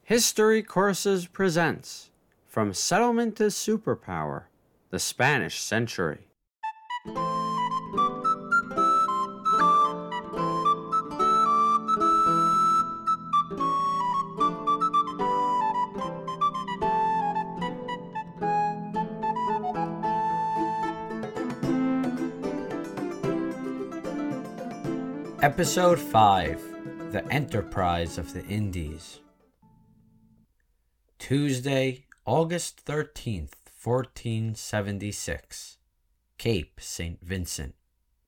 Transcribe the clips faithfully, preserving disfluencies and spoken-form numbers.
History Courses presents From Settlement to Superpower, the Spanish Century. Episode five, The Enterprise of the Indies. Tuesday, August thirteenth, fourteen seventy-six, Cape Saint Vincent.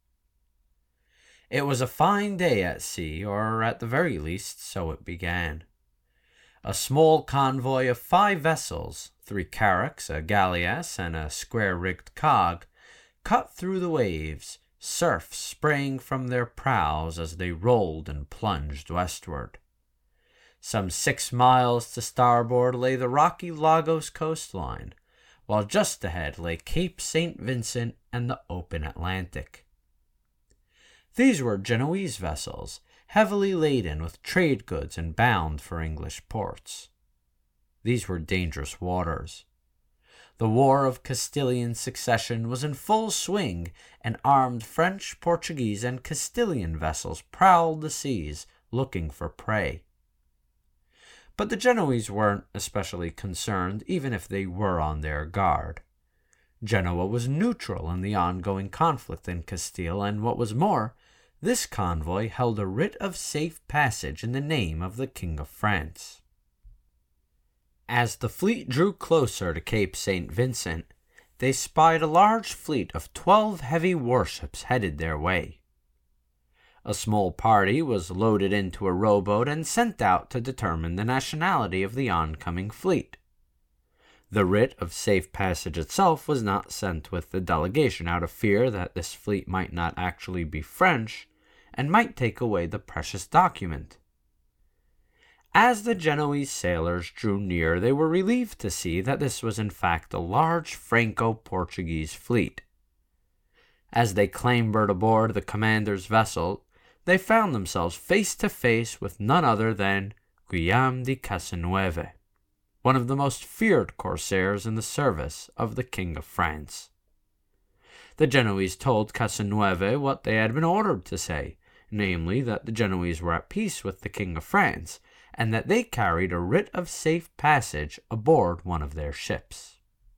It was a fine day at sea, or at the very least, so it began. A small convoy of five vessels, three carracks, a galleass, and a square-rigged cog, cut through the waves, surf spraying from their prows as they rolled and plunged westward. Some six miles to starboard lay the rocky Lagos coastline, while just ahead lay Cape Saint Vincent and the open Atlantic. These were Genoese vessels, heavily laden with trade goods and bound for English ports. These were dangerous waters. The War of Castilian Succession was in full swing, and armed French, Portuguese, and Castilian vessels prowled the seas, looking for prey. But the Genoese weren't especially concerned, even if they were on their guard. Genoa was neutral in the ongoing conflict in Castile, and what was more, this convoy held a writ of safe passage in the name of the King of France. As the fleet drew closer to Cape Saint Vincent, they spied a large fleet of twelve heavy warships headed their way. A small party was loaded into a rowboat and sent out to determine the nationality of the oncoming fleet. The writ of safe passage itself was not sent with the delegation out of fear that this fleet might not actually be French and might take away the precious document. As the Genoese sailors drew near, they were relieved to see that this was in fact a large Franco-Portuguese fleet. As they clambered aboard the commander's vessel, they found themselves face to face with none other than Guillaume de Casanueve, one of the most feared corsairs in the service of the King of France. The Genoese told Casanueve what they had been ordered to say, namely that the Genoese were at peace with the King of France, and that they carried a writ of safe passage aboard one of their ships.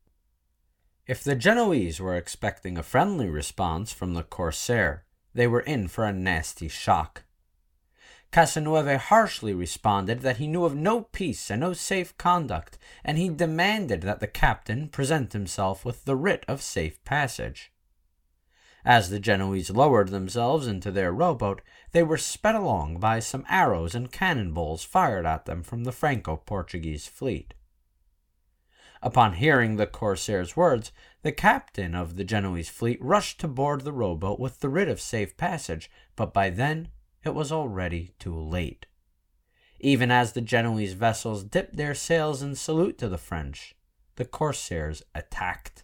If the Genoese were expecting a friendly response from the corsair, they were in for a nasty shock. Casanueve harshly responded that he knew of no peace and no safe conduct, and he demanded that the captain present himself with the writ of safe passage. As the Genoese lowered themselves into their rowboat, they were sped along by some arrows and cannonballs fired at them from the Franco-Portuguese fleet. Upon hearing the corsair's words, the captain of the Genoese fleet rushed to board the rowboat with the writ of safe passage, but by then it was already too late. Even as the Genoese vessels dipped their sails in salute to the French, the corsairs attacked.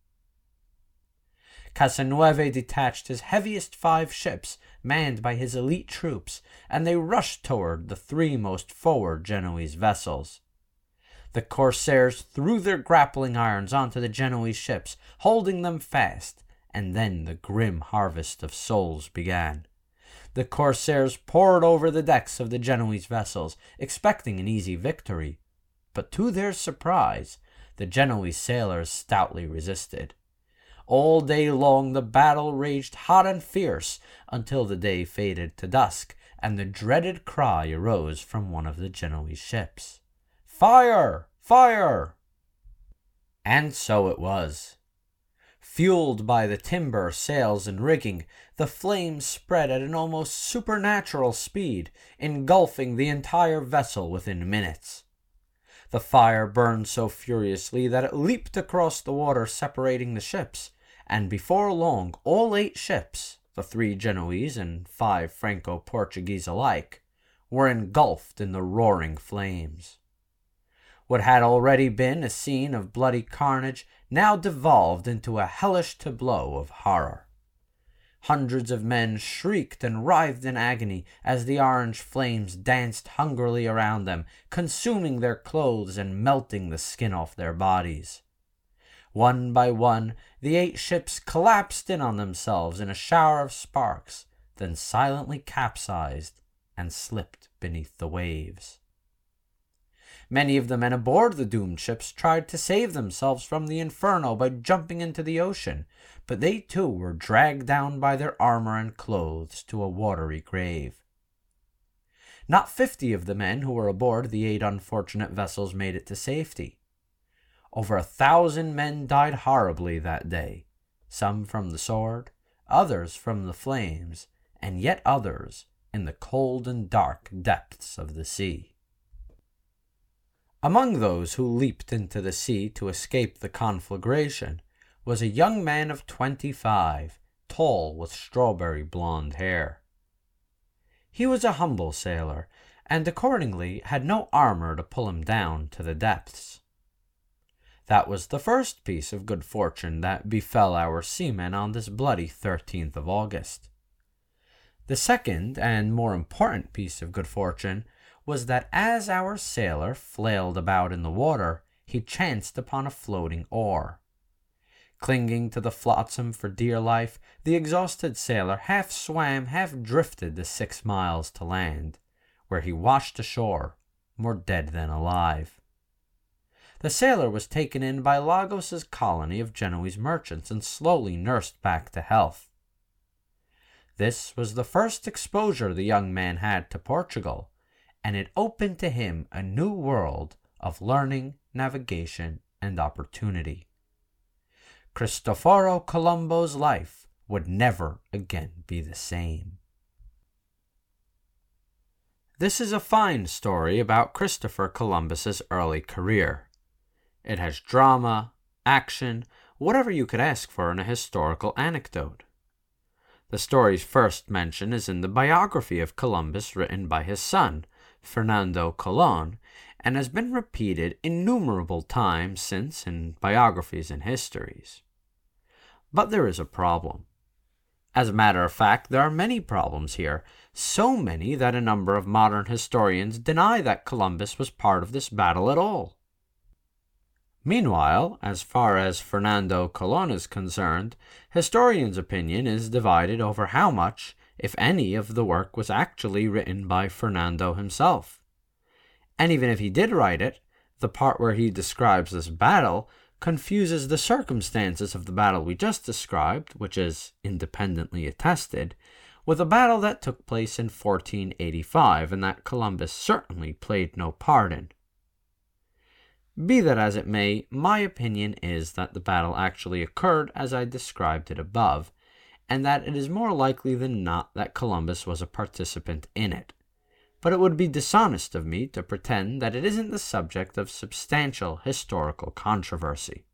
Casanueve detached his heaviest five ships, manned by his elite troops, and they rushed toward the three most forward Genoese vessels. The corsairs threw their grappling irons onto the Genoese ships, holding them fast, and then the grim harvest of souls began. The corsairs poured over the decks of the Genoese vessels, expecting an easy victory, but to their surprise, the Genoese sailors stoutly resisted. All day long the battle raged hot and fierce until the day faded to dusk, and the dreaded cry arose from one of the Genoese ships. "Fire! Fire!" And so it was. Fueled by the timber, sails, and rigging, the flames spread at an almost supernatural speed, engulfing the entire vessel within minutes. The fire burned so furiously that it leaped across the water separating the ships, and before long all eight ships, the three Genoese and five Franco-Portuguese alike, were engulfed in the roaring flames. What had already been a scene of bloody carnage now devolved into a hellish tableau of horror. Hundreds of men shrieked and writhed in agony as the orange flames danced hungrily around them, consuming their clothes and melting the skin off their bodies. One by one, the eight ships collapsed in on themselves in a shower of sparks, then silently capsized and slipped beneath the waves. Many of the men aboard the doomed ships tried to save themselves from the inferno by jumping into the ocean, but they too were dragged down by their armor and clothes to a watery grave. Not fifty of the men who were aboard the eight unfortunate vessels made it to safety. Over a thousand men died horribly that day, some from the sword, others from the flames, and yet others in the cold and dark depths of the sea. Among those who leaped into the sea to escape the conflagration was a young man of twenty-five, tall with strawberry blonde hair. He was a humble sailor, and accordingly had no armor to pull him down to the depths. That was the first piece of good fortune that befell our seamen on this bloody thirteenth of August. The second and more important piece of good fortune was that as our sailor flailed about in the water, he chanced upon a floating oar. Clinging to the flotsam for dear life, the exhausted sailor half swam, half drifted the six miles to land, where he washed ashore, more dead than alive. The sailor was taken in by Lagos's colony of Genoese merchants and slowly nursed back to health. This was the first exposure the young man had to Portugal, and it opened to him a new world of learning, navigation, and opportunity. Cristoforo Colombo's life would never again be the same. This is a fine story about Christopher Columbus's early career. It has drama, action, whatever you could ask for in a historical anecdote. The story's first mention is in the biography of Columbus written by his son, Fernando Colón, and has been repeated innumerable times since in biographies and histories. But there is a problem. As a matter of fact, there are many problems here, so many that a number of modern historians deny that Columbus was part of this battle at all. Meanwhile, as far as Fernando Colón is concerned, historians' opinion is divided over how much, if any, of the work was actually written by Fernando himself. And even if he did write it, the part where he describes this battle confuses the circumstances of the battle we just described, which is independently attested, with a battle that took place in fourteen eighty-five and that Columbus certainly played no part in. Be that as it may, my opinion is that the battle actually occurred as I described it above, and that it is more likely than not that Columbus was a participant in it. But it would be dishonest of me to pretend that it isn't the subject of substantial historical controversy.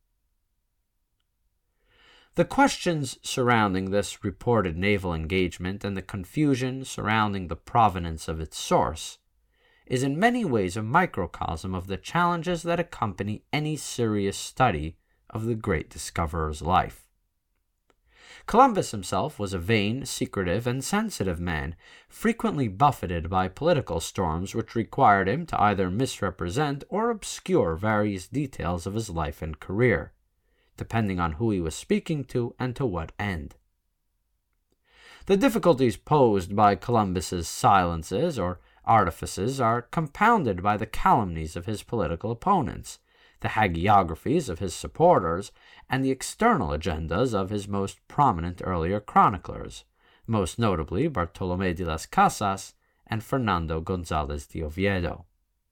The questions surrounding this reported naval engagement and the confusion surrounding the provenance of its source is in many ways a microcosm of the challenges that accompany any serious study of the great discoverer's life. Columbus himself was a vain, secretive, and sensitive man, frequently buffeted by political storms which required him to either misrepresent or obscure various details of his life and career, depending on who he was speaking to and to what end. The difficulties posed by Columbus's silences or artifices are compounded by the calumnies of his political opponents, the hagiographies of his supporters, and the external agendas of his most prominent earlier chroniclers, most notably Bartolomé de las Casas and Fernando González de Oviedo.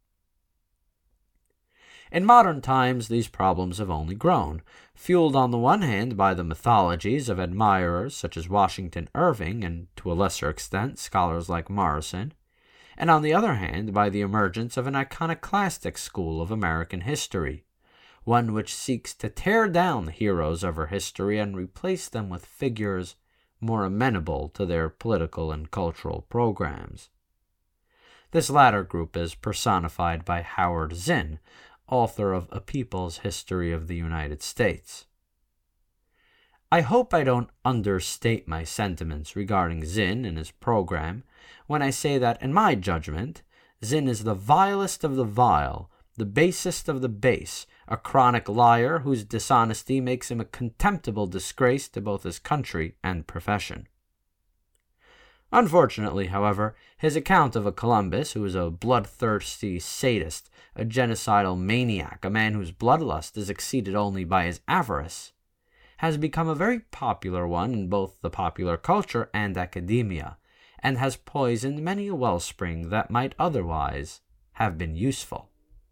In modern times, these problems have only grown, fueled on the one hand by the mythologies of admirers such as Washington Irving and, to a lesser extent, scholars like Morrison, and on the other hand by the emergence of an iconoclastic school of American history, one which seeks to tear down the heroes of our history and replace them with figures more amenable to their political and cultural programs. This latter group is personified by Howard Zinn, author of A People's History of the United States. I hope I don't understate my sentiments regarding Zinn and his program when I say that, in my judgment, Zinn is the vilest of the vile, the basest of the base, a chronic liar whose dishonesty makes him a contemptible disgrace to both his country and profession. Unfortunately, however, his account of a Columbus who is a bloodthirsty sadist, a genocidal maniac, a man whose bloodlust is exceeded only by his avarice, has become a very popular one in both the popular culture and academia, and has poisoned many a wellspring that might otherwise have been useful.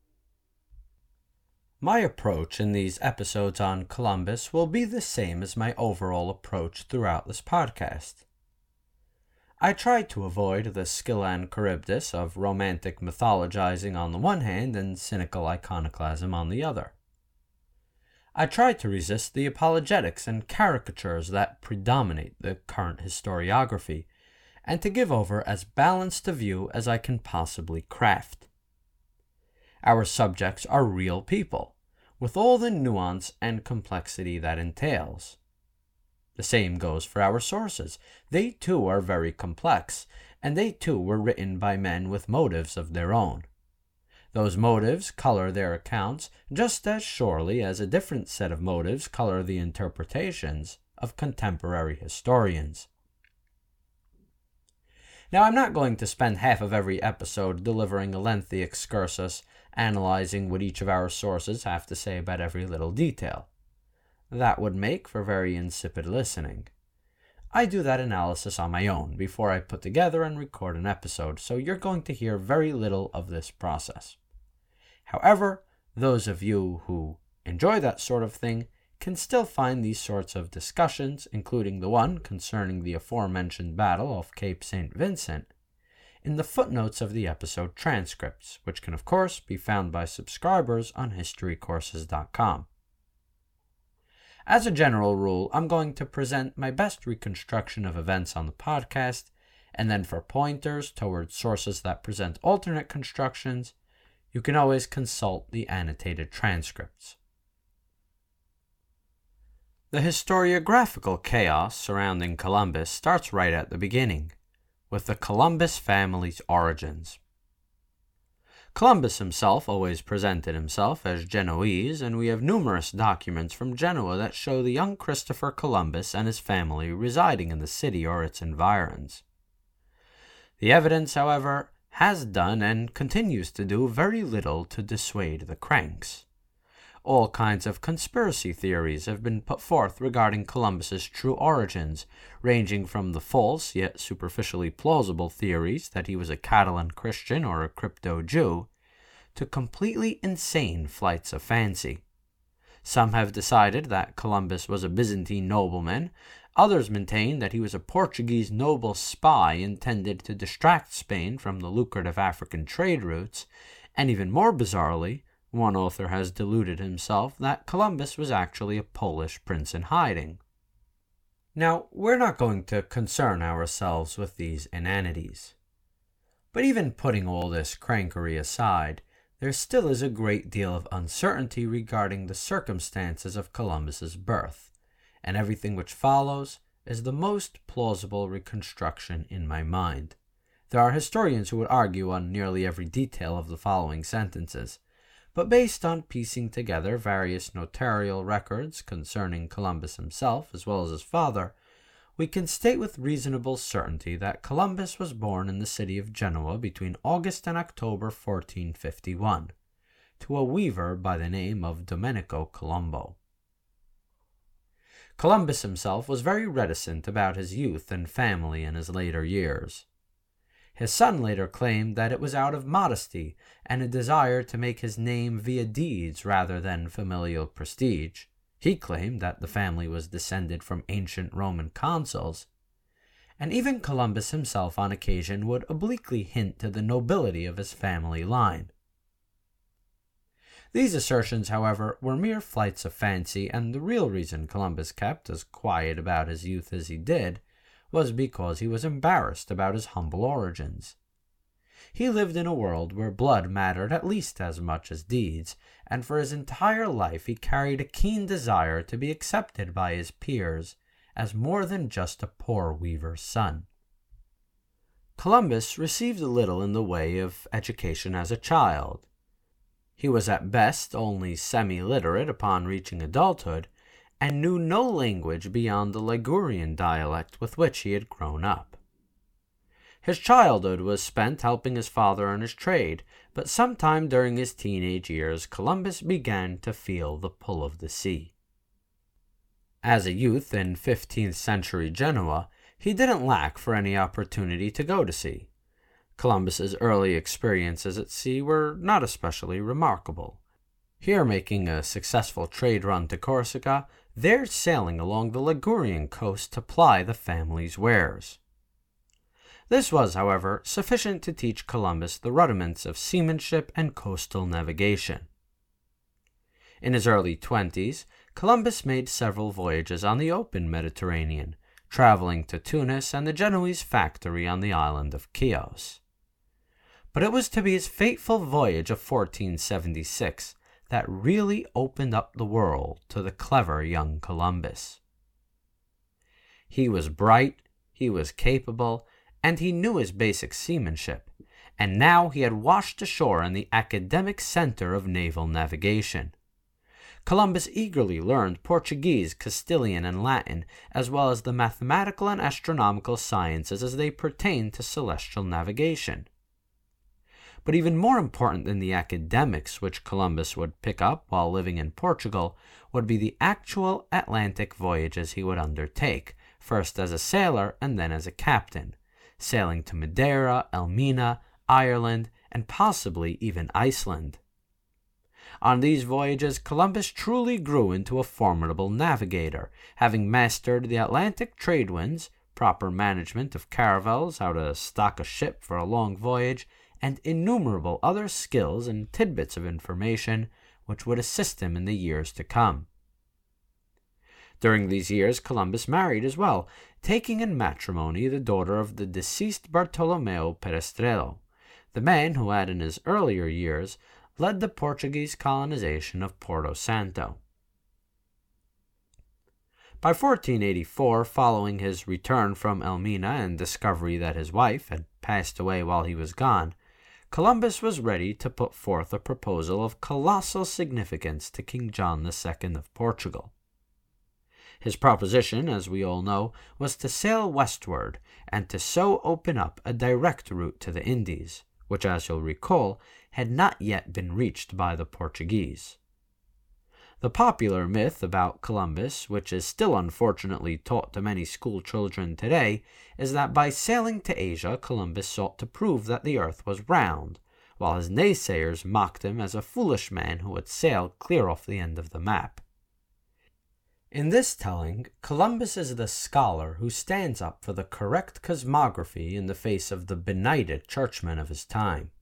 My approach in these episodes on Columbus will be the same as my overall approach throughout this podcast. I try to avoid the Scylla and Charybdis of romantic mythologizing on the one hand and cynical iconoclasm on the other. I try to resist the apologetics and caricatures that predominate the current historiography, and to give over as balanced a view as I can possibly craft. Our subjects are real people, with all the nuance and complexity that entails. The same goes for our sources. They too are very complex, and they too were written by men with motives of their own. Those motives color their accounts just as surely as a different set of motives color the interpretations of contemporary historians. Now, I'm not going to spend half of every episode delivering a lengthy excursus analyzing what each of our sources have to say about every little detail. That would make for very insipid listening. I do that analysis on my own before I put together and record an episode, so you're going to hear very little of this process. However, those of you who enjoy that sort of thing can still find these sorts of discussions, including the one concerning the aforementioned Battle of Cape Saint Vincent, in the footnotes of the episode transcripts, which can of course be found by subscribers on history courses dot com. As a general rule, I'm going to present my best reconstruction of events on the podcast, and then for pointers towards sources that present alternate constructions, you can always consult the annotated transcripts. The historiographical chaos surrounding Columbus starts right at the beginning, with the Columbus family's origins. Columbus himself always presented himself as Genoese, and we have numerous documents from Genoa that show the young Christopher Columbus and his family residing in the city or its environs. The evidence, however, has done and continues to do very little to dissuade the cranks. All kinds of conspiracy theories have been put forth regarding Columbus's true origins, ranging from the false yet superficially plausible theories that he was a Catalan Christian or a crypto-Jew, to completely insane flights of fancy. Some have decided that Columbus was a Byzantine nobleman, others maintain that he was a Portuguese noble spy intended to distract Spain from the lucrative African trade routes, and even more bizarrely, one author has deluded himself that Columbus was actually a Polish prince in hiding. Now, we're not going to concern ourselves with these inanities. But even putting all this crankery aside, there still is a great deal of uncertainty regarding the circumstances of Columbus's birth, and everything which follows is the most plausible reconstruction in my mind. There are historians who would argue on nearly every detail of the following sentences, but based on piecing together various notarial records concerning Columbus himself as well as his father, we can state with reasonable certainty that Columbus was born in the city of Genoa between August and October fourteen fifty-one, to a weaver by the name of Domenico Colombo. Columbus himself was very reticent about his youth and family in his later years. His son later claimed that it was out of modesty and a desire to make his name via deeds rather than familial prestige. He claimed that the family was descended from ancient Roman consuls, and even Columbus himself on occasion would obliquely hint to the nobility of his family line. These assertions, however, were mere flights of fancy, and the real reason Columbus kept as quiet about his youth as he did was because he was embarrassed about his humble origins. He lived in a world where blood mattered at least as much as deeds, and for his entire life he carried a keen desire to be accepted by his peers as more than just a poor weaver's son. Columbus received little in the way of education as a child. He was at best only semi-literate upon reaching adulthood, and knew no language beyond the Ligurian dialect with which he had grown up. His childhood was spent helping his father on his trade, but sometime during his teenage years Columbus began to feel the pull of the sea. As a youth in fifteenth century Genoa, he didn't lack for any opportunity to go to sea. Columbus's early experiences at sea were not especially remarkable. Here making a successful trade run to Corsica, there sailing along the Ligurian coast to ply the family's wares. This was, however, sufficient to teach Columbus the rudiments of seamanship and coastal navigation. In his early twenties, Columbus made several voyages on the open Mediterranean, traveling to Tunis and the Genoese factory on the island of Chios. But it was to be his fateful voyage of fourteen seventy-six that really opened up the world to the clever young Columbus. He was bright, he was capable, and he knew his basic seamanship, and now he had washed ashore in the academic center of naval navigation. Columbus eagerly learned Portuguese, Castilian, and Latin, as well as the mathematical and astronomical sciences as they pertained to celestial navigation. But even more important than the academics which Columbus would pick up while living in Portugal would be the actual Atlantic voyages he would undertake, first as a sailor and then as a captain, sailing to Madeira, Elmina, Ireland, and possibly even Iceland. On these voyages, Columbus truly grew into a formidable navigator, having mastered the Atlantic trade winds, proper management of caravels, how to stock a ship for a long voyage, and innumerable other skills and tidbits of information which would assist him in the years to come. During these years, Columbus married as well, taking in matrimony the daughter of the deceased Bartolomeo Perestrello, the man who had in his earlier years led the Portuguese colonization of Porto Santo. By fourteen eighty-four, following his return from Elmina and discovery that his wife had passed away while he was gone, Columbus was ready to put forth a proposal of colossal significance to King John the Second of Portugal. His proposition, as we all know, was to sail westward and to so open up a direct route to the Indies, which, as you'll recall, had not yet been reached by the Portuguese. The popular myth about Columbus, which is still unfortunately taught to many school children today, is that by sailing to Asia, Columbus sought to prove that the earth was round, while his naysayers mocked him as a foolish man who would sail clear off the end of the map. In this telling, Columbus is the scholar who stands up for the correct cosmography in the face of the benighted churchmen of his time.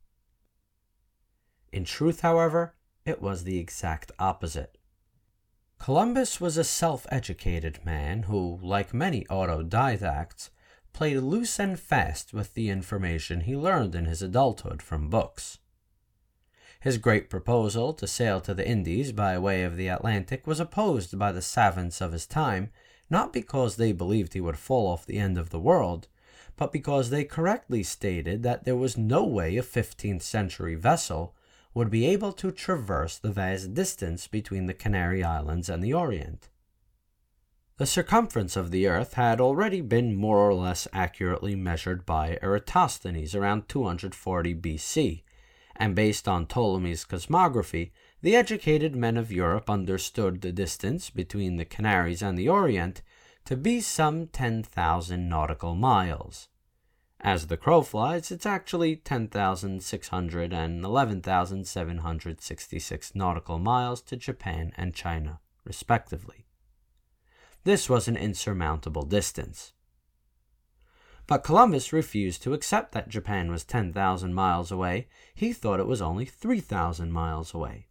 In truth, however, it was the exact opposite. Columbus was a self-educated man who, like many autodidacts, played loose and fast with the information he learned in his adulthood from books. His great proposal to sail to the Indies by way of the Atlantic was opposed by the savants of his time, not because they believed he would fall off the end of the world, but because they correctly stated that there was no way a fifteenth century vessel would be able to traverse the vast distance between the Canary Islands and the Orient. The circumference of the earth had already been more or less accurately measured by Eratosthenes around two hundred forty B C, and based on Ptolemy's cosmography, the educated men of Europe understood the distance between the Canaries and the Orient to be some ten thousand nautical miles. As the crow flies, it's actually ten thousand six hundred and eleven thousand seven hundred sixty-six nautical miles to Japan and China, respectively. This was an insurmountable distance. But Columbus refused to accept that Japan was ten thousand miles away. He thought it was only three thousand miles away.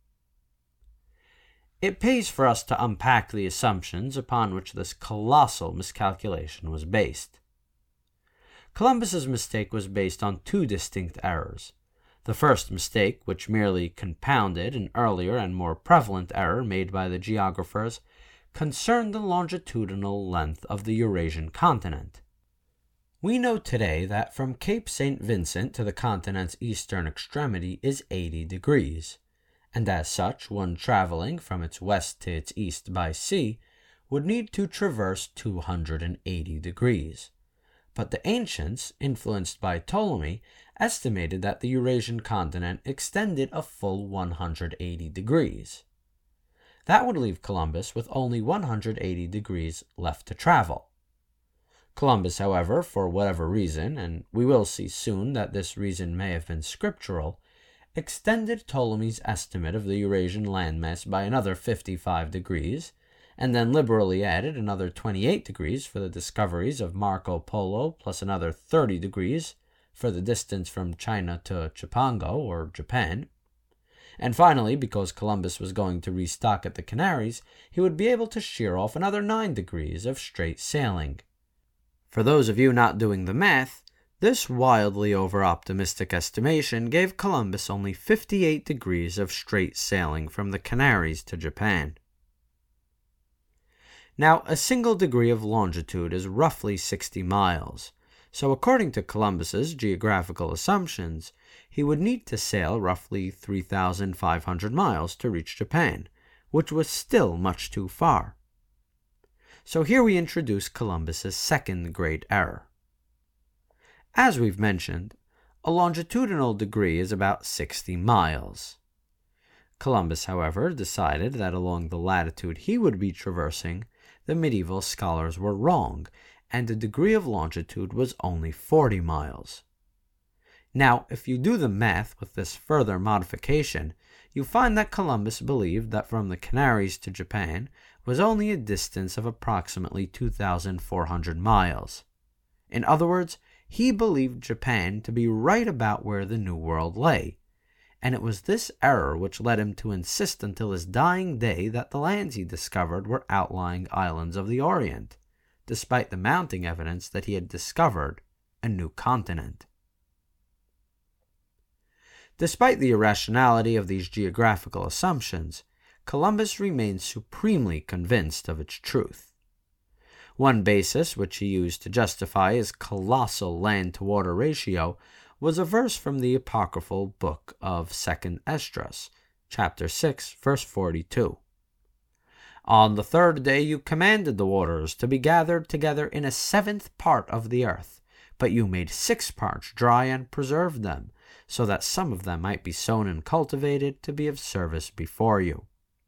It pays for us to unpack the assumptions upon which this colossal miscalculation was based. Columbus's mistake was based on two distinct errors. The first mistake, which merely compounded an earlier and more prevalent error made by the geographers, concerned the longitudinal length of the Eurasian continent. We know today that from Cape Saint Vincent to the continent's eastern extremity is eighty degrees, and as such, one traveling from its west to its east by sea would need to traverse two hundred eighty degrees. But the ancients, influenced by Ptolemy, estimated that the Eurasian continent extended a full one hundred eighty degrees. That would leave Columbus with only one hundred eighty degrees left to travel. Columbus, however, for whatever reason, and we will see soon that this reason may have been scriptural, extended Ptolemy's estimate of the Eurasian landmass by another fifty-five degrees, and then liberally added another twenty-eight degrees for the discoveries of Marco Polo, plus another thirty degrees for the distance from China to Cipango, or Japan. And finally, because Columbus was going to restock at the Canaries, he would be able to shear off another nine degrees of straight sailing. For those of you not doing the math, this wildly over-optimistic estimation gave Columbus only fifty-eight degrees of straight sailing from the Canaries to Japan. Now, a single degree of longitude is roughly sixty miles, so according to Columbus's geographical assumptions, he would need to sail roughly three thousand five hundred miles to reach Japan, which was still much too far. So here we introduce Columbus's second great error. As we've mentioned, a longitudinal degree is about sixty miles. Columbus, however, decided that along the latitude he would be traversing, the medieval scholars were wrong, and the degree of longitude was only forty miles. Now, if you do the math with this further modification, you find that Columbus believed that from the Canaries to Japan was only a distance of approximately two thousand four hundred miles. In other words, he believed Japan to be right about where the New World lay, and it was this error which led him to insist until his dying day that the lands he discovered were outlying islands of the Orient, despite the mounting evidence that he had discovered a new continent. Despite the irrationality of these geographical assumptions, Columbus remained supremely convinced of its truth. One basis which he used to justify his colossal land-to-water ratio was a verse from the apocryphal book of Second Esdras, chapter six, verse forty-two. On the third day you commanded the waters to be gathered together in a seventh part of the earth, but you made six parts dry and preserved them, so that some of them might be sown and cultivated to be of service before you.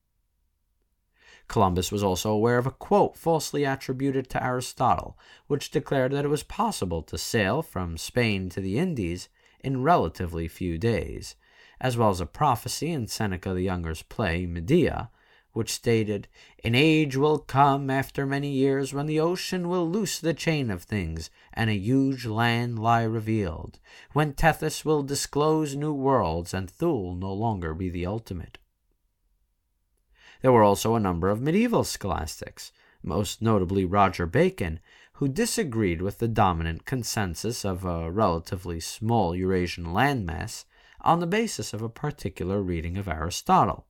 Columbus was also aware of a quote falsely attributed to Aristotle, which declared that it was possible to sail from Spain to the Indies in relatively few days, as well as a prophecy in Seneca the Younger's play Medea, which stated, "An age will come after many years when the ocean will loose the chain of things, and a huge land lie revealed, when Tethys will disclose new worlds, and Thule no longer be the ultimate." There were also a number of medieval scholastics, most notably Roger Bacon, who disagreed with the dominant consensus of a relatively small Eurasian landmass on the basis of a particular reading of Aristotle.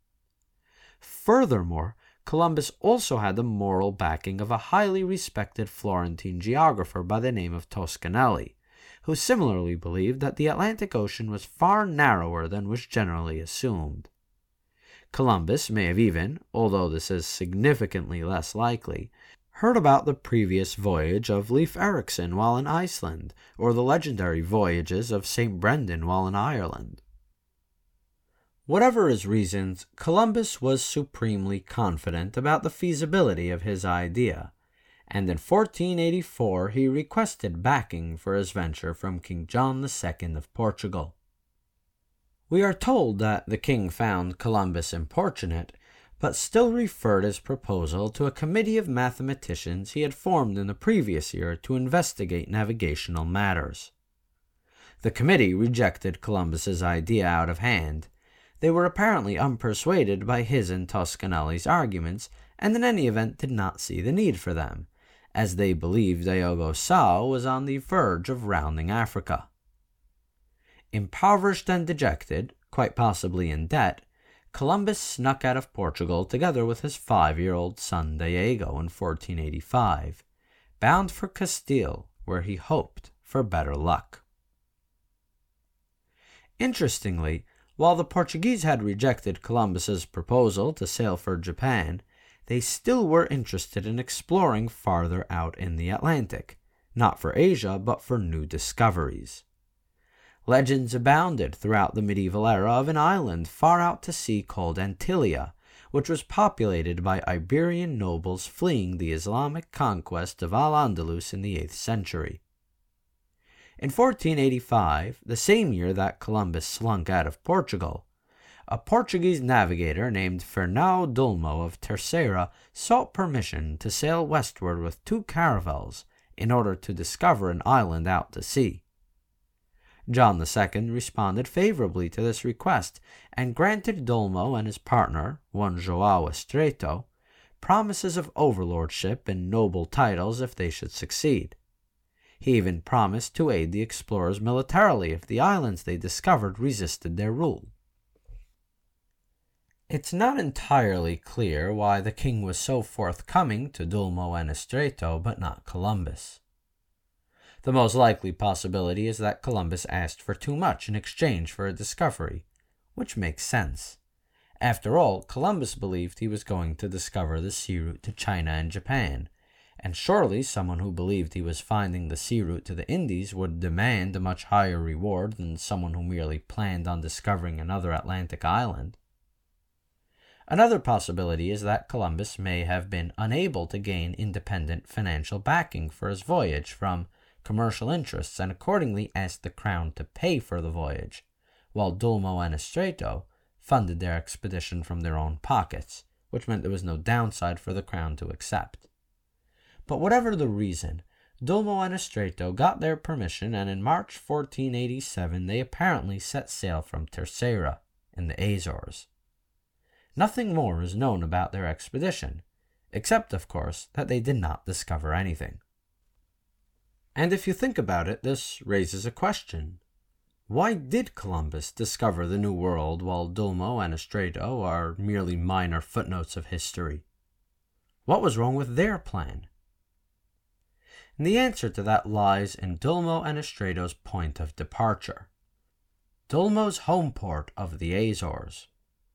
Furthermore, Columbus also had the moral backing of a highly respected Florentine geographer by the name of Toscanelli, who similarly believed that the Atlantic Ocean was far narrower than was generally assumed. Columbus may have even, although this is significantly less likely, heard about the previous voyage of Leif Erikson while in Iceland, or the legendary voyages of Saint Brendan while in Ireland. Whatever his reasons, Columbus was supremely confident about the feasibility of his idea, and in fourteen eighty-four he requested backing for his venture from King John the Second of Portugal. We are told that the king found Columbus importunate, but still referred his proposal to a committee of mathematicians he had formed in the previous year to investigate navigational matters. The committee rejected Columbus's idea out of hand. They were apparently unpersuaded by his and Toscanelli's arguments, and in any event did not see the need for them, as they believed Diogo Sao was on the verge of rounding Africa. Impoverished and dejected, quite possibly in debt, Columbus snuck out of Portugal together with his five-year-old son Diego in fourteen eighty-five, bound for Castile, where he hoped for better luck. Interestingly, while the Portuguese had rejected Columbus's proposal to sail for Japan, they still were interested in exploring farther out in the Atlantic, not for Asia, but for new discoveries. Legends abounded throughout the medieval era of an island far out to sea called Antillia, which was populated by Iberian nobles fleeing the Islamic conquest of Al-Andalus in the eighth century. In fourteen eighty-five, the same year that Columbus slunk out of Portugal, a Portuguese navigator named Fernão Dulmo of Terceira sought permission to sail westward with two caravels in order to discover an island out to sea. John the Second responded favorably to this request and granted Dulmo and his partner, one João Estreito, promises of overlordship and noble titles if they should succeed. He even promised to aid the explorers militarily if the islands they discovered resisted their rule. It's not entirely clear why the king was so forthcoming to Dulmo and Estreito, but not Columbus. The most likely possibility is that Columbus asked for too much in exchange for a discovery, which makes sense. After all, Columbus believed he was going to discover the sea route to China and Japan, and surely someone who believed he was finding the sea route to the Indies would demand a much higher reward than someone who merely planned on discovering another Atlantic island. Another possibility is that Columbus may have been unable to gain independent financial backing for his voyage from commercial interests and accordingly asked the crown to pay for the voyage, while Dulmo and Estreito funded their expedition from their own pockets, which meant there was no downside for the crown to accept. But whatever the reason, Dulmo and Estreito got their permission, and in March fourteen eighty-seven they apparently set sail from Terceira in the Azores. Nothing more is known about their expedition, except, of course, that they did not discover anything. And if you think about it, this raises a question. Why did Columbus discover the New World while Dulmo and Estreito are merely minor footnotes of history? What was wrong with their plan? And the answer to that lies in Dulmo and Estreito's point of departure. Dulmo's home port of the Azores.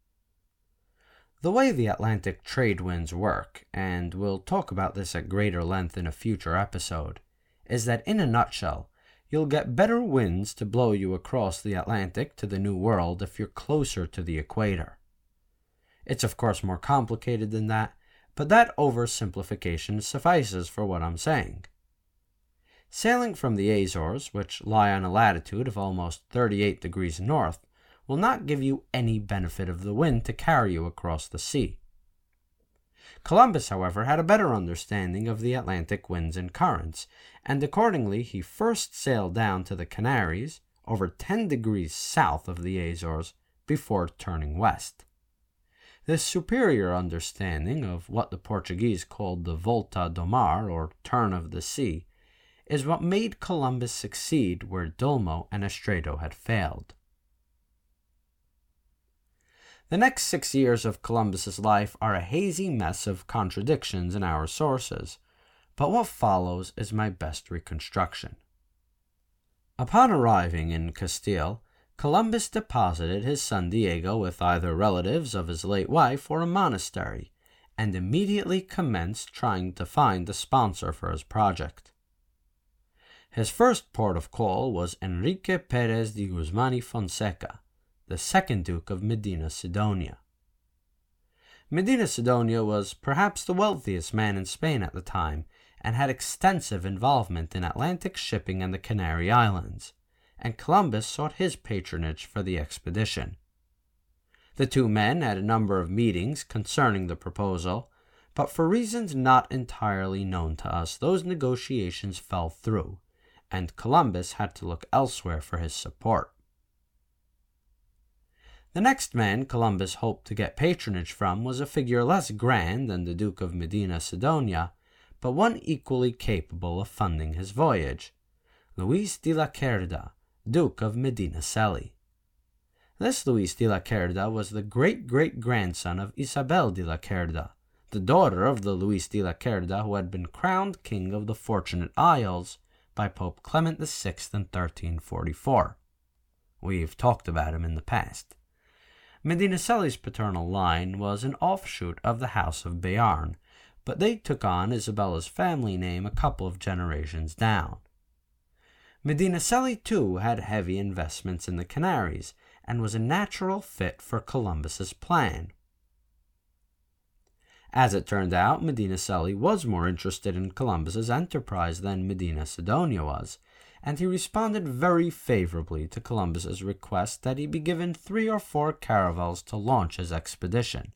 The way the Atlantic trade winds work, and we'll talk about this at greater length in a future episode, is that in a nutshell, you'll get better winds to blow you across the Atlantic to the New World if you're closer to the equator. It's of course more complicated than that, but that oversimplification suffices for what I'm saying. Sailing from the Azores, which lie on a latitude of almost thirty-eight degrees north, will not give you any benefit of the wind to carry you across the sea. Columbus, however, had a better understanding of the Atlantic winds and currents, and accordingly he first sailed down to the Canaries, over ten degrees south of the Azores, before turning west. This superior understanding of what the Portuguese called the volta do mar, or turn of the sea, is what made Columbus succeed where Dulmo and Estreito had failed. The next six years of Columbus's life are a hazy mess of contradictions in our sources, but what follows is my best reconstruction. Upon arriving in Castile, Columbus deposited his son Diego with either relatives of his late wife or a monastery, and immediately commenced trying to find a sponsor for his project. His first port of call was Enrique Pérez de Guzmán y Fonseca, the second Duke of Medina Sidonia. Medina Sidonia was perhaps the wealthiest man in Spain at the time, and had extensive involvement in Atlantic shipping and the Canary Islands, and Columbus sought his patronage for the expedition. The two men had a number of meetings concerning the proposal, but for reasons not entirely known to us, those negotiations fell through, and Columbus had to look elsewhere for his support. The next man Columbus hoped to get patronage from was a figure less grand than the Duke of Medina Sidonia, but one equally capable of funding his voyage, Luis de la Cerda, Duke of Medinaceli. This Luis de la Cerda was the great-great-grandson of Isabel de la Cerda, the daughter of the Luis de la Cerda who had been crowned king of the Fortunate Isles by Pope Clement the Sixth in thirteen forty-four. We've talked about him in the past. Medinaceli's paternal line was an offshoot of the House of Bearn, but they took on Isabella's family name a couple of generations down. Medinaceli, too, had heavy investments in the Canaries, and was a natural fit for Columbus's plan. As it turned out, Medinaceli was more interested in Columbus's enterprise than Medina Sidonia was, and he responded very favorably to Columbus's request that he be given three or four caravels to launch his expedition.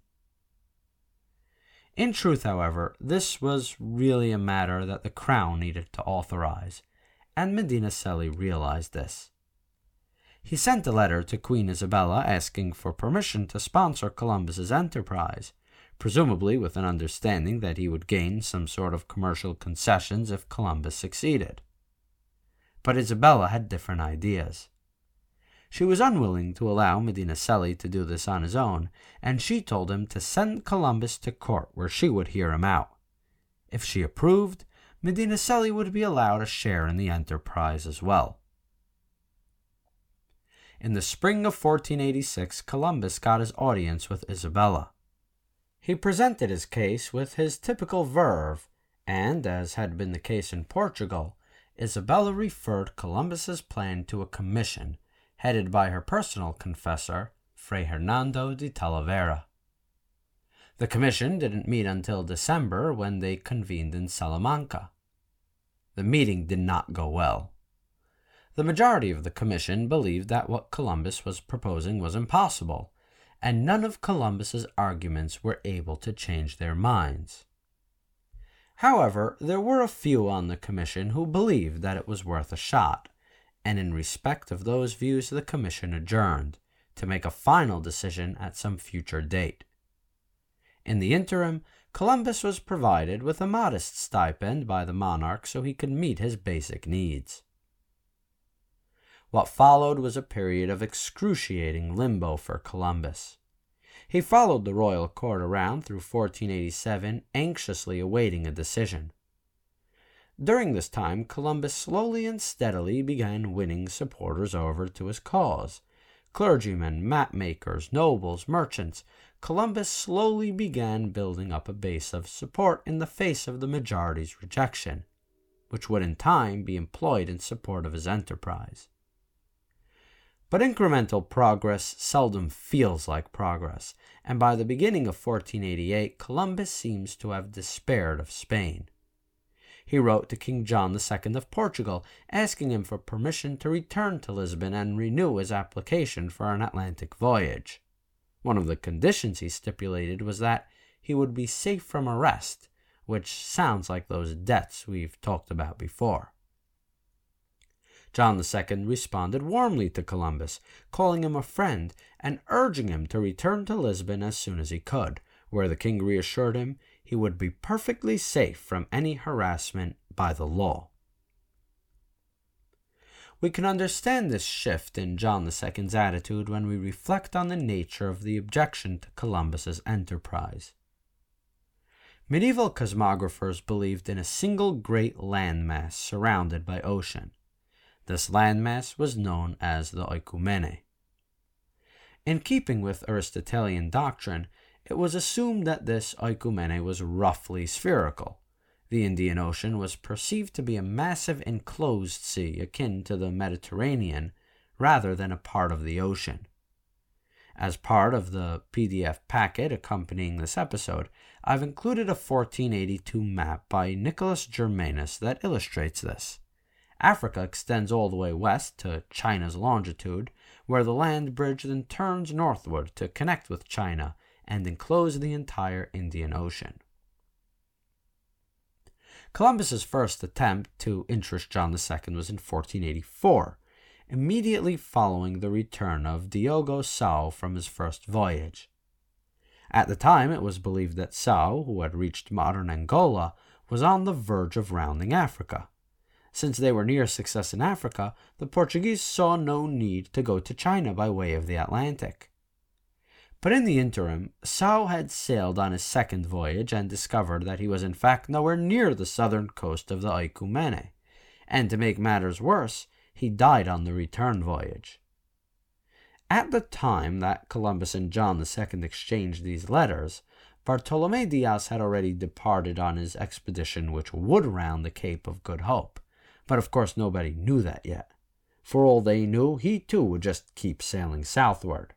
In truth, however, this was really a matter that the crown needed to authorize, and Medinaceli realized this. He sent a letter to Queen Isabella asking for permission to sponsor Columbus's enterprise, presumably with an understanding that he would gain some sort of commercial concessions if Columbus succeeded. But Isabella had different ideas. She was unwilling to allow Medinaceli to do this on his own, and she told him to send Columbus to court where she would hear him out. If she approved, Medinaceli would be allowed a share in the enterprise as well. In the spring of fourteen eighty-six, Columbus got his audience with Isabella. He presented his case with his typical verve, and, as had been the case in Portugal, Isabella referred Columbus's plan to a commission, headed by her personal confessor, Fray Hernando de Talavera. The commission didn't meet until December, when they convened in Salamanca. The meeting did not go well. The majority of the commission believed that what Columbus was proposing was impossible, and none of Columbus's arguments were able to change their minds. However, there were a few on the commission who believed that it was worth a shot, and in respect of those views the commission adjourned, to make a final decision at some future date. In the interim, Columbus was provided with a modest stipend by the monarch so he could meet his basic needs. What followed was a period of excruciating limbo for Columbus. He followed the royal court around through fourteen eighty-seven, anxiously awaiting a decision. During this time, Columbus slowly and steadily began winning supporters over to his cause. Clergymen, mapmakers, nobles, merchants, Columbus slowly began building up a base of support in the face of the majority's rejection, which would in time be employed in support of his enterprise. But incremental progress seldom feels like progress, and by the beginning of fourteen eighty-eight, Columbus seems to have despaired of Spain. He wrote to King John the Second of Portugal, asking him for permission to return to Lisbon and renew his application for an Atlantic voyage. One of the conditions he stipulated was that he would be safe from arrest, which sounds like those debts we've talked about before. John the Second responded warmly to Columbus, calling him a friend and urging him to return to Lisbon as soon as he could, where the king reassured him he would be perfectly safe from any harassment by the law. We can understand this shift in John the Second's attitude when we reflect on the nature of the objection to Columbus's enterprise. Medieval cosmographers believed in a single great landmass surrounded by ocean. This landmass was known as the oikumene. In keeping with Aristotelian doctrine, it was assumed that this oikumene was roughly spherical. The Indian Ocean was perceived to be a massive enclosed sea akin to the Mediterranean rather than a part of the ocean. As part of the P D F packet accompanying this episode, I've included a fourteen eighty-two map by Nicholas Germanus that illustrates this. Africa extends all the way west to China's longitude, where the land bridge then turns northward to connect with China and enclose the entire Indian Ocean. Columbus's first attempt to interest John the Second was in fourteen eighty-four, immediately following the return of Diogo Sao from his first voyage. At the time, it was believed that Sao, who had reached modern Angola, was on the verge of rounding Africa. Since they were near success in Africa, the Portuguese saw no need to go to China by way of the Atlantic. But in the interim, Sao had sailed on his second voyage and discovered that he was in fact nowhere near the southern coast of the Oikumene, and to make matters worse, he died on the return voyage. At the time that Columbus and John the Second exchanged these letters, Bartolomé Diaz had already departed on his expedition which would round the Cape of Good Hope, but of course nobody knew that yet. For all they knew, he too would just keep sailing southward.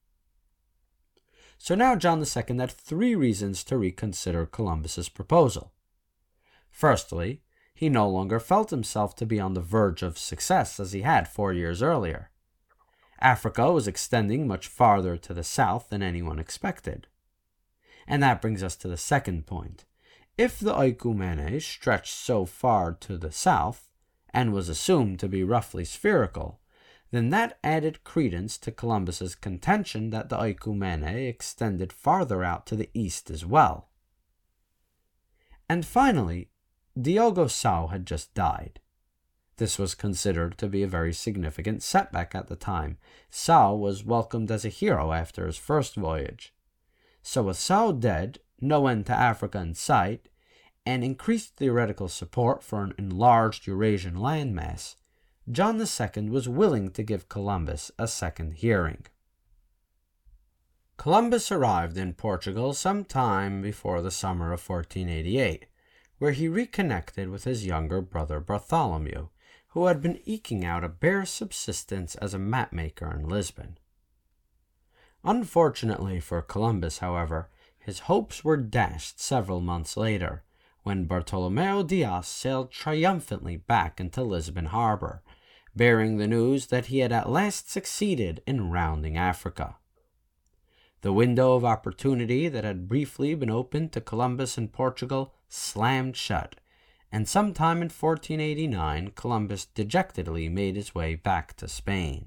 So now John the Second had three reasons to reconsider Columbus's proposal. Firstly, he no longer felt himself to be on the verge of success as he had four years earlier. Africa was extending much farther to the south than anyone expected. And that brings us to the second point. If the Oikumene stretched so far to the south, and was assumed to be roughly spherical, then that added credence to Columbus's contention that the Oikumene extended farther out to the east as well. And finally, Diogo Sao had just died. This was considered to be a very significant setback at the time. Sao was welcomed as a hero after his first voyage. So with Sao dead, no end to Africa in sight, and increased theoretical support for an enlarged Eurasian landmass, John the Second was willing to give Columbus a second hearing. Columbus arrived in Portugal some time before the summer of fourteen eighty-eight, where he reconnected with his younger brother Bartholomew, who had been eking out a bare subsistence as a mapmaker in Lisbon. Unfortunately for Columbus, however, his hopes were dashed several months later, when Bartolomeu Diaz sailed triumphantly back into Lisbon harbor, bearing the news that he had at last succeeded in rounding Africa. The window of opportunity that had briefly been opened to Columbus in Portugal slammed shut, and sometime in fourteen eighty-nine Columbus dejectedly made his way back to Spain.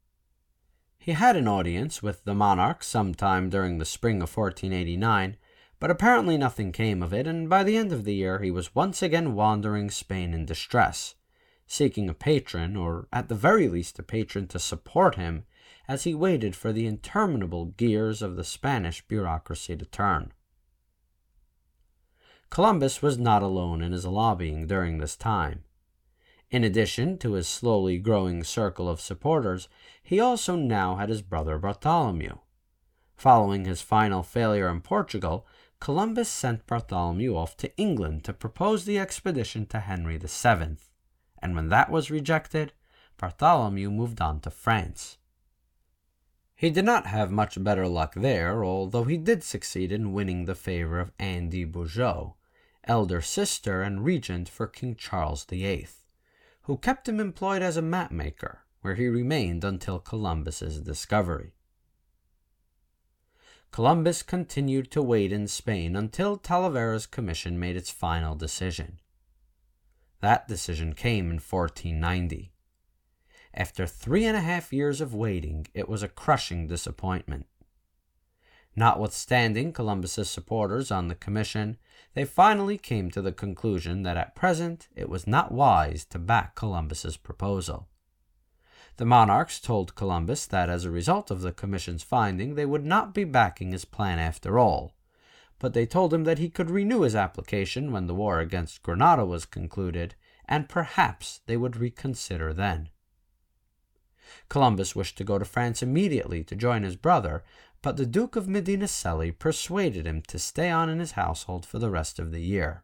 He had an audience with the monarch sometime during the spring of fourteen eighty-nine, but apparently nothing came of it, and by the end of the year he was once again wandering Spain in distress, seeking a patron, or at the very least a patron to support him, as he waited for the interminable gears of the Spanish bureaucracy to turn. Columbus was not alone in his lobbying during this time. In addition to his slowly growing circle of supporters, he also now had his brother Bartholomew. Following his final failure in Portugal, Columbus sent Bartholomew off to England to propose the expedition to Henry the Seventh, and when that was rejected, Bartholomew moved on to France. He did not have much better luck there, although he did succeed in winning the favor of Anne de Beaujeu, elder sister and regent for King Charles the Eighth, who kept him employed as a mapmaker, where he remained until Columbus's discovery. Columbus continued to wait in Spain until Talavera's commission made its final decision. That decision came in fourteen ninety. After three and a half years of waiting, it was a crushing disappointment. Notwithstanding Columbus's supporters on the commission, they finally came to the conclusion that at present it was not wise to back Columbus's proposal. The monarchs told Columbus that as a result of the commission's finding they would not be backing his plan after all, but they told him that he could renew his application when the war against Granada was concluded, and perhaps they would reconsider then. Columbus wished to go to France immediately to join his brother, but the Duke of Medinaceli persuaded him to stay on in his household for the rest of the year.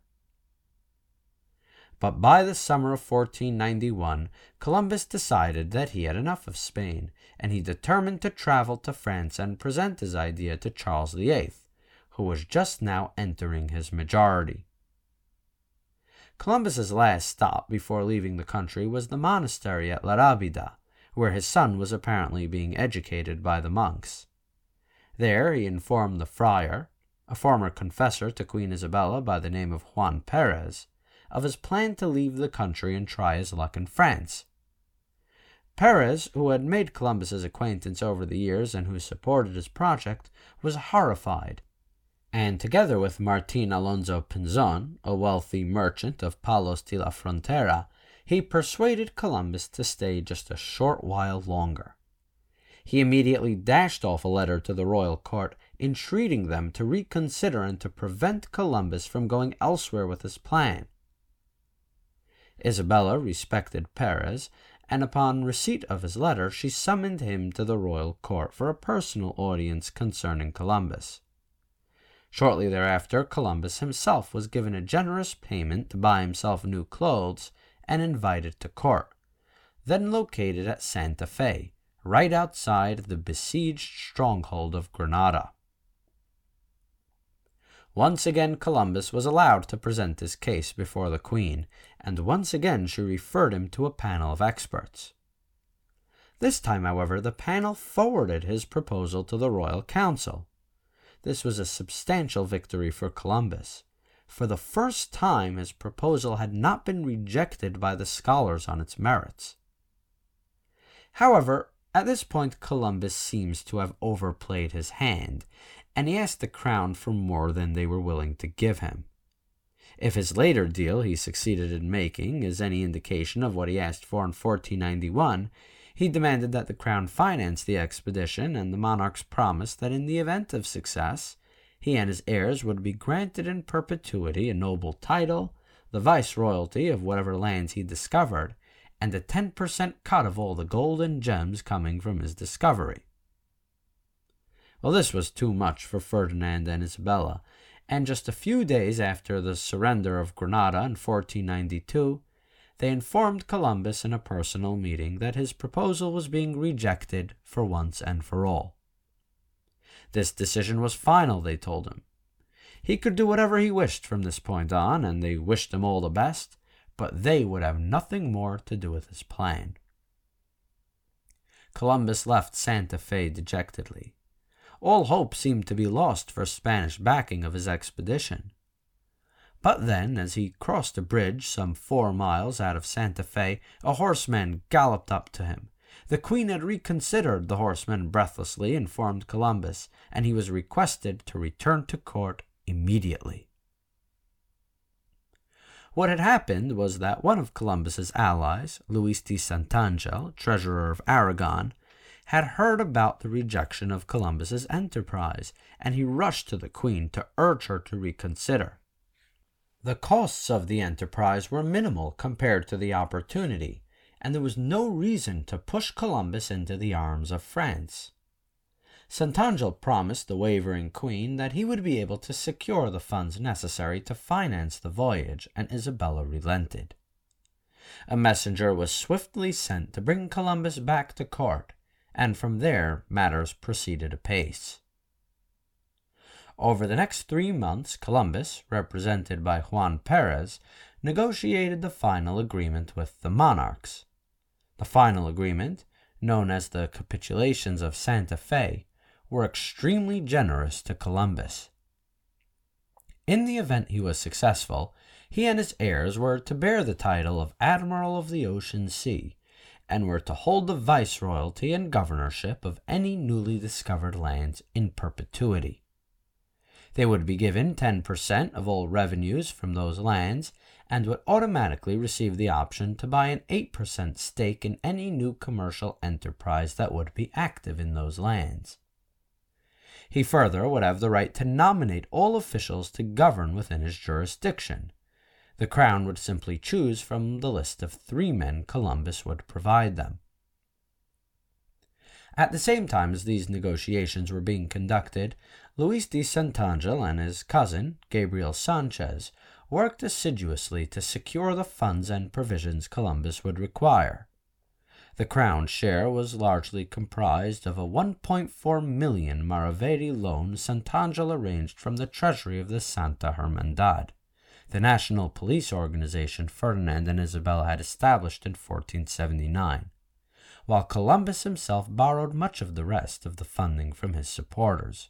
But by the summer of fourteen ninety-one, Columbus decided that he had enough of Spain, and he determined to travel to France and present his idea to Charles the Eighth, who was just now entering his majority. Columbus's last stop before leaving the country was the monastery at La Rábida, where his son was apparently being educated by the monks. There he informed the friar, a former confessor to Queen Isabella by the name of Juan Perez, of his plan to leave the country and try his luck in France. Perez, who had made Columbus's acquaintance over the years and who supported his project, was horrified, and together with Martín Alonso Pinzón, a wealthy merchant of Palos de la Frontera, he persuaded Columbus to stay just a short while longer. He immediately dashed off a letter to the royal court, entreating them to reconsider and to prevent Columbus from going elsewhere with his plan. Isabella respected Perez, and upon receipt of his letter she summoned him to the royal court for a personal audience concerning Columbus. Shortly thereafter, Columbus himself was given a generous payment to buy himself new clothes and invited to court, then located at Santa Fe, right outside the besieged stronghold of Granada. Once again Columbus was allowed to present his case before the Queen, and once again she referred him to a panel of experts. This time, however, the panel forwarded his proposal to the Royal Council. This was a substantial victory for Columbus. For the first time, his proposal had not been rejected by the scholars on its merits. However, at this point Columbus seems to have overplayed his hand, and he asked the crown for more than they were willing to give him. If his later deal he succeeded in making is any indication of what he asked for in fourteen ninety-one, he demanded that the crown finance the expedition, and the monarchs promised that in the event of success, he and his heirs would be granted in perpetuity a noble title, the viceroyalty of whatever lands he discovered, and a ten percent cut of all the gold and gems coming from his discovery. Well, this was too much for Ferdinand and Isabella, and just a few days after the surrender of Granada in fourteen ninety-two, they informed Columbus in a personal meeting that his proposal was being rejected for once and for all. This decision was final, they told him. He could do whatever he wished from this point on, and they wished him all the best, but they would have nothing more to do with his plan. Columbus left Santa Fe dejectedly. All hope seemed to be lost for Spanish backing of his expedition. But then, as he crossed a bridge some four miles out of Santa Fe, a horseman galloped up to him. The Queen had reconsidered, the horseman breathlessly informed Columbus, and he was requested to return to court immediately. What had happened was that one of Columbus's allies, Luis de Santangel, treasurer of Aragon, had heard about the rejection of Columbus's enterprise, and he rushed to the Queen to urge her to reconsider. The costs of the enterprise were minimal compared to the opportunity, and there was no reason to push Columbus into the arms of France. Santangel promised the wavering Queen that he would be able to secure the funds necessary to finance the voyage, and Isabella relented. A messenger was swiftly sent to bring Columbus back to court, and from there matters proceeded apace. Over the next three months, Columbus, represented by Juan Perez, negotiated the final agreement with the monarchs. The final agreement, known as the Capitulations of Santa Fe, were extremely generous to Columbus. In the event he was successful, he and his heirs were to bear the title of Admiral of the Ocean Sea, and were to hold the viceroyalty and governorship of any newly discovered lands in perpetuity. They would be given ten percent of all revenues from those lands, and would automatically receive the option to buy an eight percent stake in any new commercial enterprise that would be active in those lands. He further would have the right to nominate all officials to govern within his jurisdiction. The crown would simply choose from the list of three men Columbus would provide them. At the same time as these negotiations were being conducted, Luis de Santangel and his cousin, Gabriel Sanchez, worked assiduously to secure the funds and provisions Columbus would require. The crown's share was largely comprised of a one point four million Maravedi loan Santangel arranged from the treasury of the Santa Hermandad, the national police organization Ferdinand and Isabella had established in fourteen seventy-nine, while Columbus himself borrowed much of the rest of the funding from his supporters.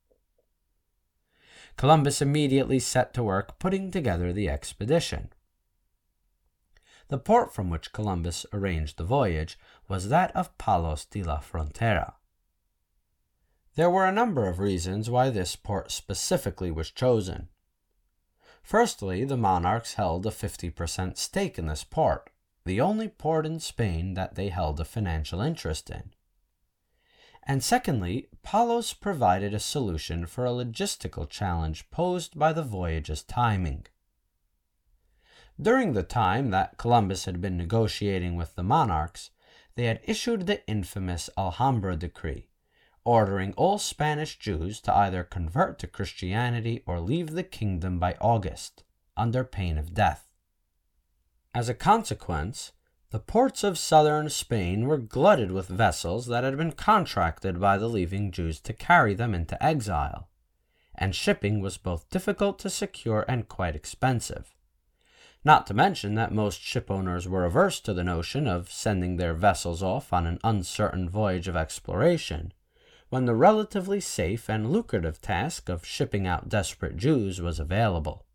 Columbus immediately set to work putting together the expedition. The port from which Columbus arranged the voyage was that of Palos de la Frontera. There were a number of reasons why this port specifically was chosen. Firstly, the monarchs held a fifty percent stake in this port. the only port in Spain that they held a financial interest in. And secondly, Palos provided a solution for a logistical challenge posed by the voyage's timing. During the time that Columbus had been negotiating with the monarchs, they had issued the infamous Alhambra Decree, ordering all Spanish Jews to either convert to Christianity or leave the kingdom by August, under pain of death. As a consequence, the ports of southern Spain were glutted with vessels that had been contracted by the leaving Jews to carry them into exile, and shipping was both difficult to secure and quite expensive. Not to mention that most shipowners were averse to the notion of sending their vessels off on an uncertain voyage of exploration, when the relatively safe and lucrative task of shipping out desperate Jews was available.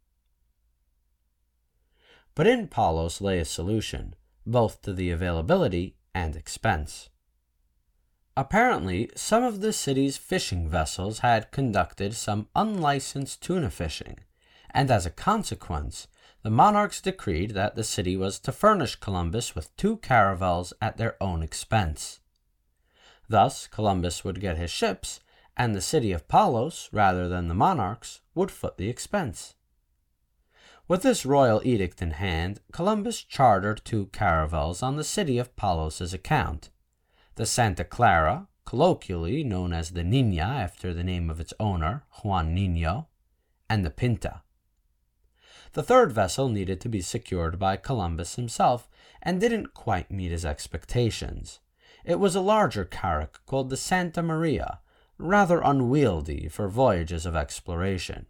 But in Palos lay a solution, both to the availability and expense. Apparently, some of the city's fishing vessels had conducted some unlicensed tuna fishing, and as a consequence, the monarchs decreed that the city was to furnish Columbus with two caravels at their own expense. Thus, Columbus would get his ships, and the city of Palos, rather than the monarchs, would foot the expense. With this royal edict in hand, Columbus chartered two caravels on the city of Palos' account, the Santa Clara, colloquially known as the Niña after the name of its owner, Juan Niño, and the Pinta. The third vessel needed to be secured by Columbus himself and didn't quite meet his expectations. It was a larger carrack called the Santa Maria, rather unwieldy for voyages of exploration.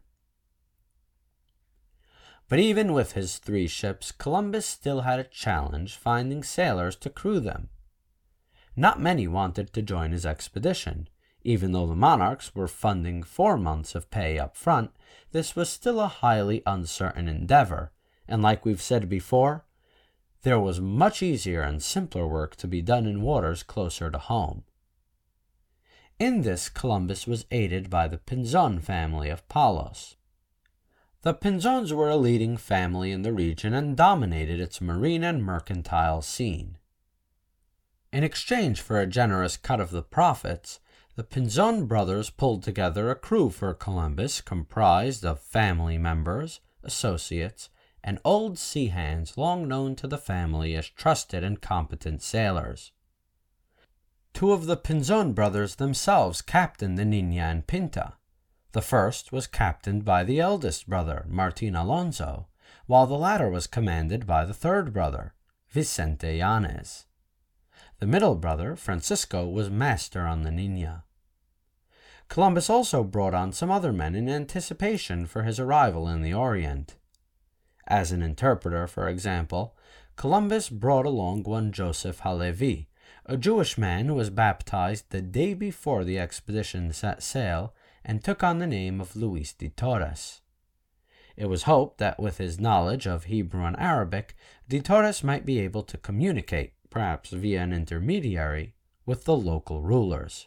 But even with his three ships, Columbus still had a challenge finding sailors to crew them. Not many wanted to join his expedition. Even though the monarchs were funding four months of pay up front, this was still a highly uncertain endeavor, and like we've said before, there was much easier and simpler work to be done in waters closer to home. In this, Columbus was aided by the Pinzon family of Palos. The Pinzons were a leading family in the region and dominated its marine and mercantile scene. In exchange for a generous cut of the profits, the Pinzon brothers pulled together a crew for Columbus comprised of family members, associates, and old sea hands long known to the family as trusted and competent sailors. Two of the Pinzon brothers themselves captained the Niña and Pinta. The first was captained by the eldest brother, Martin Alonso, while the latter was commanded by the third brother, Vicente Yanez. The middle brother, Francisco, was master on the Niña. Columbus also brought on some other men in anticipation for his arrival in the Orient. As an interpreter, for example, Columbus brought along one Joseph Halevi, a Jewish man who was baptized the day before the expedition set sail and took on the name of Luis de Torres. It was hoped that with his knowledge of Hebrew and Arabic, de Torres might be able to communicate, perhaps via an intermediary, with the local rulers.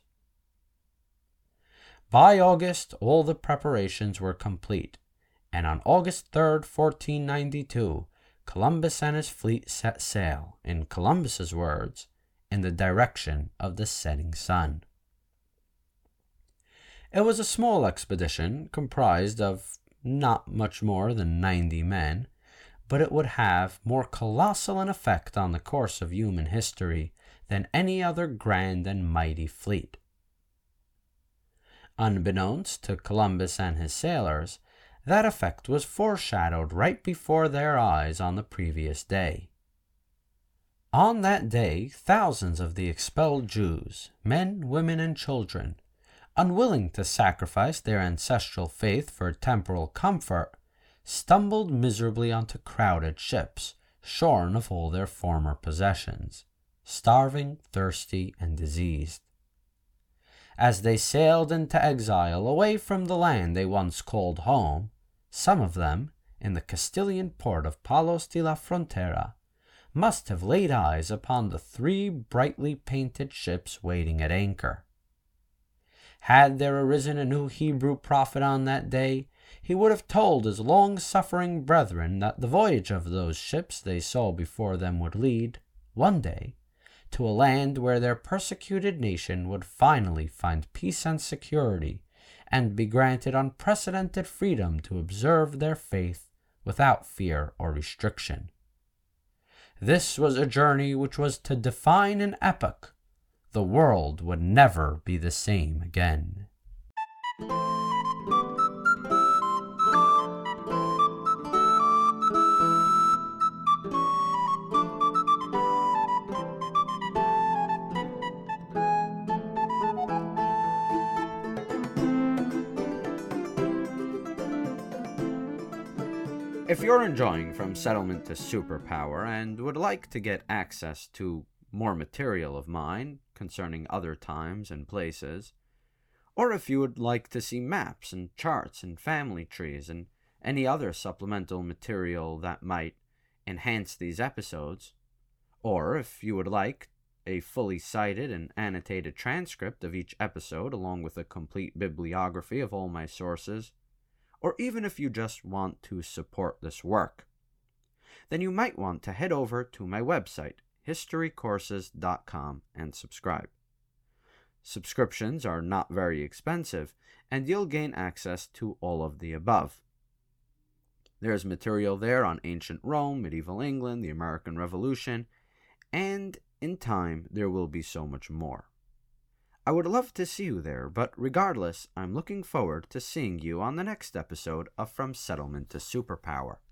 By August, all the preparations were complete, and on August third, fourteen ninety-two, Columbus and his fleet set sail, in Columbus's words, in the direction of the setting sun. It was a small expedition, comprised of not much more than ninety men, but it would have more colossal an effect on the course of human history than any other grand and mighty fleet. Unbeknownst to Columbus and his sailors, that effect was foreshadowed right before their eyes on the previous day. On that day, thousands of the expelled Jews, men, women, and children, unwilling to sacrifice their ancestral faith for temporal comfort, stumbled miserably onto crowded ships, shorn of all their former possessions, starving, thirsty, and diseased. As they sailed into exile away from the land they once called home, some of them, in the Castilian port of Palos de la Frontera, must have laid eyes upon the three brightly painted ships waiting at anchor. Had there arisen a new Hebrew prophet on that day, he would have told his long-suffering brethren that the voyage of those ships they saw before them would lead, one day, to a land where their persecuted nation would finally find peace and security, and be granted unprecedented freedom to observe their faith without fear or restriction. This was a journey which was to define an epoch. The world would never be the same again. If you're enjoying From Settlement to Superpower and would like to get access to more material of mine concerning other times and places, or if you would like to see maps and charts and family trees and any other supplemental material that might enhance these episodes, or if you would like a fully cited and annotated transcript of each episode along with a complete bibliography of all my sources, or even if you just want to support this work, then you might want to head over to my website, history courses dot com, and subscribe. Subscriptions are not very expensive, and you'll gain access to all of the above. There's material there on ancient Rome, medieval England, the American Revolution, and in time there will be so much more. I would love to see you there, but regardless, I'm looking forward to seeing you on the next episode of From Settlement to Superpower.